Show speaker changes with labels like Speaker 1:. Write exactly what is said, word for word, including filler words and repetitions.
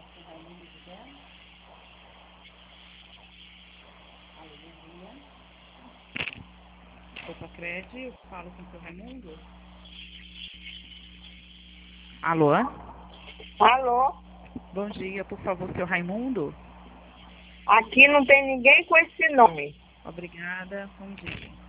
Speaker 1: Opa, Cred, eu falo com o seu Raimundo. Alô?
Speaker 2: Alô?
Speaker 1: Bom dia, por favor, seu Raimundo.
Speaker 2: Aqui não tem ninguém com esse nome.
Speaker 1: Obrigada, bom dia.